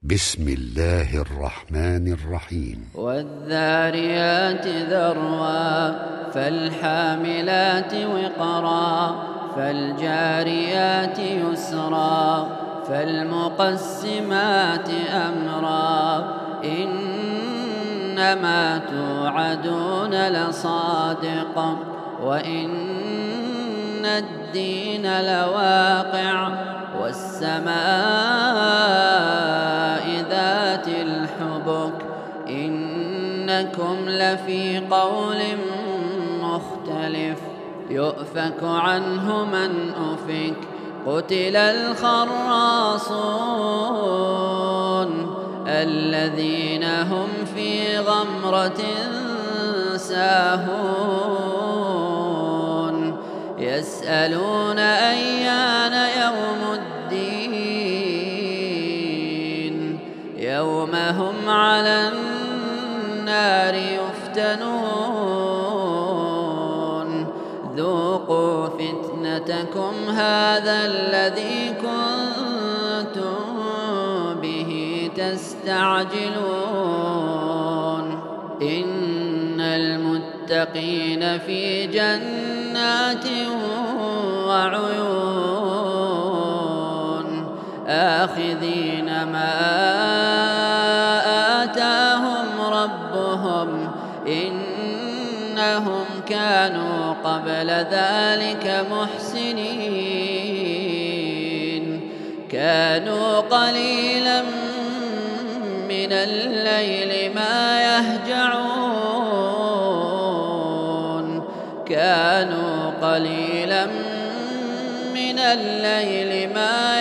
بسم الله الرحمن الرحيم. والذاريات ذروا فالحاملات وقرا فالجاريات يسرا فالمقسمات أمرا إنما توعدون لصادق وإن الدين لواقع والسماء ذات الحبك إنكم لفي قول مختلف يؤفك عنه من أفك قتل الخراصون الذين هم في غمرة ساهون يسألون أيان يوم الدين يوم هم على النار يفتنون ذوقوا فتنتكم هذا الذي كنتم به تستعجلون إن المتقين في جنات وعيون آخذين ما آتاهم ربهم إنهم كانوا قبل ذلك محسنين كانوا قليلا من الليل ما يهجعون كانوا قليلا من الليل ما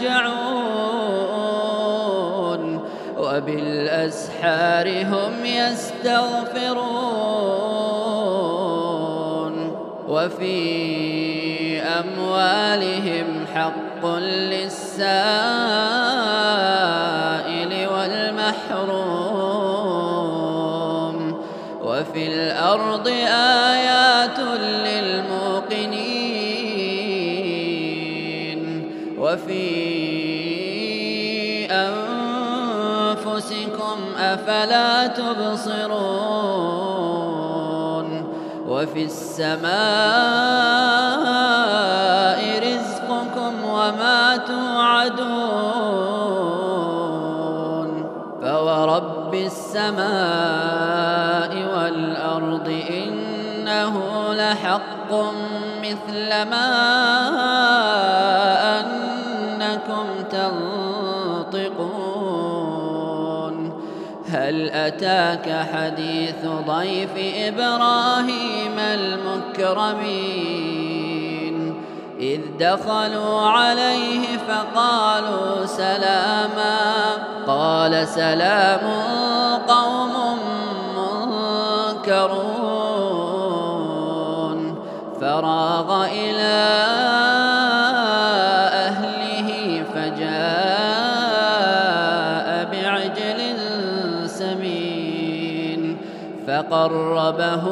يهجعون وبالأسحار هم يستغفرون وفي أموالهم حق للسائل والمحروم وفي الأرض آيات للموقنين وفي أنفسكم أفلا تبصرون وفي السماء رزقكم وما توعدون فورب السماء والأرض إنه لحق مثل ما أنكم تنطقون هل أتاك حديث ضيف إبراهيم المكرمين إذ دخلوا عليه فقالوا سلاما قال سلام قوم منكرون فراغ إلى أهله فجاء بعجل سمين فقربه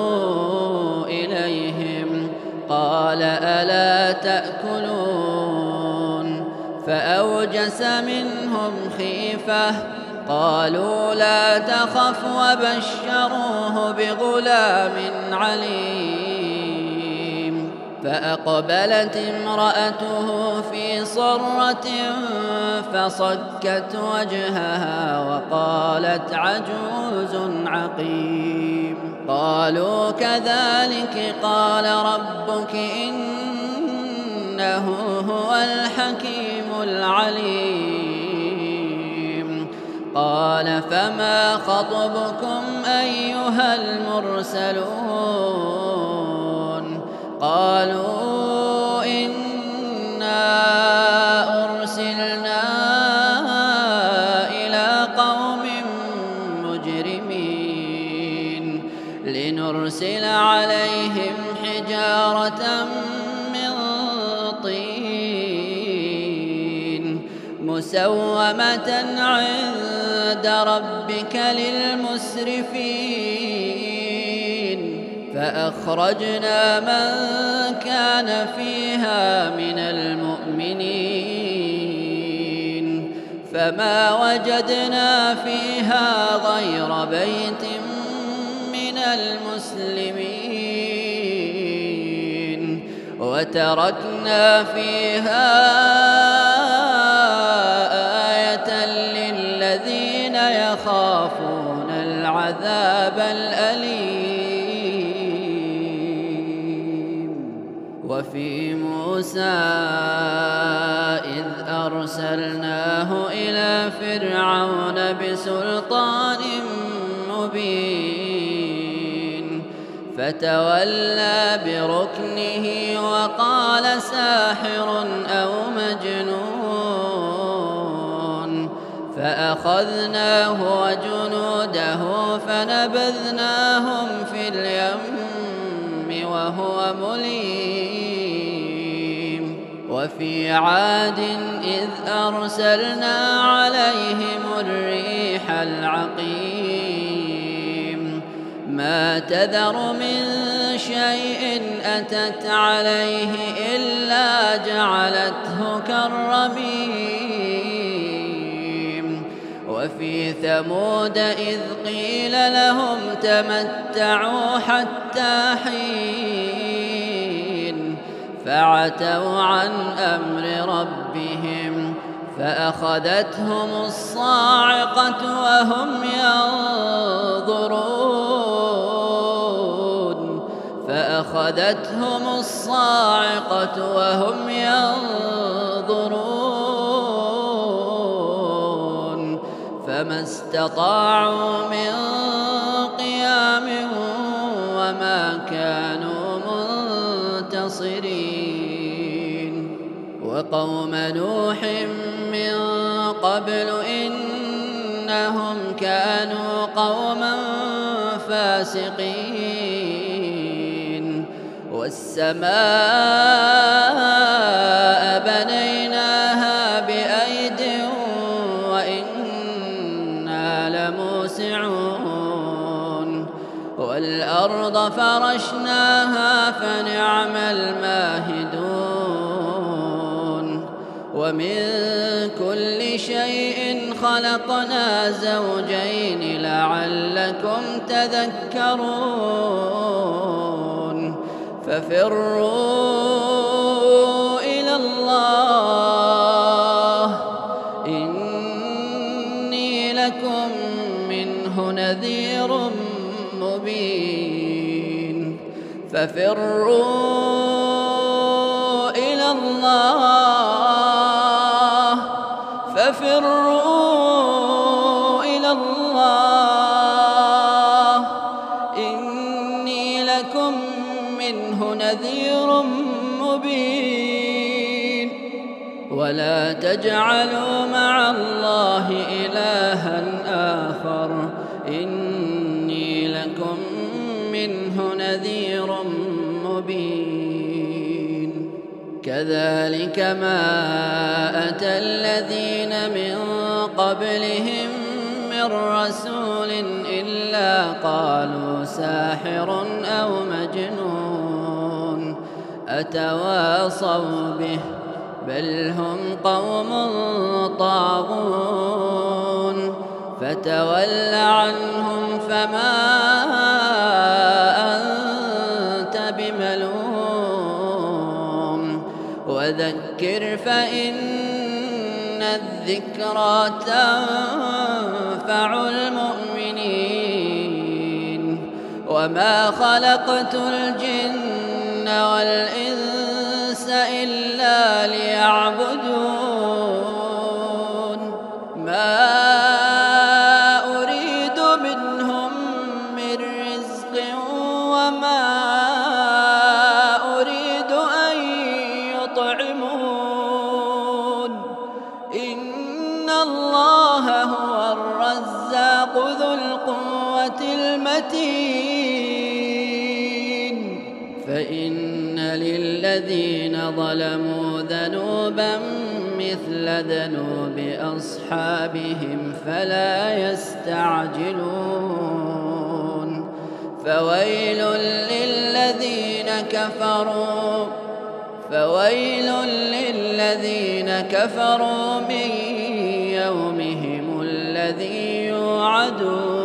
إليهم قال ألا تأكلون فأوجس منهم خيفة قالوا لا تخف وبشروه بغلام عليم فأقبلت امرأته في صرة فصكت وجهها وقالت عجوز عقيم قالوا كذلك قال ربك إنه هو الحكيم العليم قال فما خطبكم أيها المرسلون قالوا إنا أرسلنا إلى قوم مجرمين لنرسل عليهم حجارة من طين مسومة عند ربك للمسرفين فأخرجنا من كان فيها من المؤمنين فما وجدنا فيها غير بيت من المسلمين وتركنا فيها آية للذين يخافون العذاب الأليم. وفي موسى إذ أرسلناه إلى فرعون بسلطان مبين فتولى بركنه وقال ساحر أو مجنون فأخذناه وجنوده فنبذناهم في اليم وهو مليم. وفي عاد إذ أرسلنا عليهم الريح العقيم ما تذر من شيء أتت عليه إلا جعلته كالرميم. وفي ثمود إذ قيل لهم تمتعوا حتى حين فعتوا عن أمر ربهم فأخذتهم الصاعقة وهم ينظرون فما استطاعوا من قيام وما كانوا منتصرين. وقوم نوح من قبل إنهم كانوا قوما فاسقين. والسماء بنيناها بأيد وإنا لموسعون. والأرض فرشناها فنعم الماهدون. ومن كل شيء خلقنا زوجين لعلكم تذكرون. ففروا إلى الله إني لكم منه نذير مبين. ففروا إلى الله إني لكم منه نذير مبين. ولا تجعلوا مع الله إلها آخر إني لكم منه نذير مبين. كذلك ما أتى الذين من قبلهم من رسول إلا قالوا ساحر أو مجنون أتواصوا به بل هم قوم طاغون. فتول عنهم فما أنت بملوم وذكر فإن الذكرى تنفع المؤمنين. وما خلقت الجن والإنس إلا ليعبدون ما أريد منهم من رزق وما أريد أن يطعمون إن الله هو الرزاق ذو القوة المتين. فإن للذين ظلموا ذنوبا مثل ذنوب أصحابهم فلا يستعجلون. فويل للذين كفروا من الذي يوعدون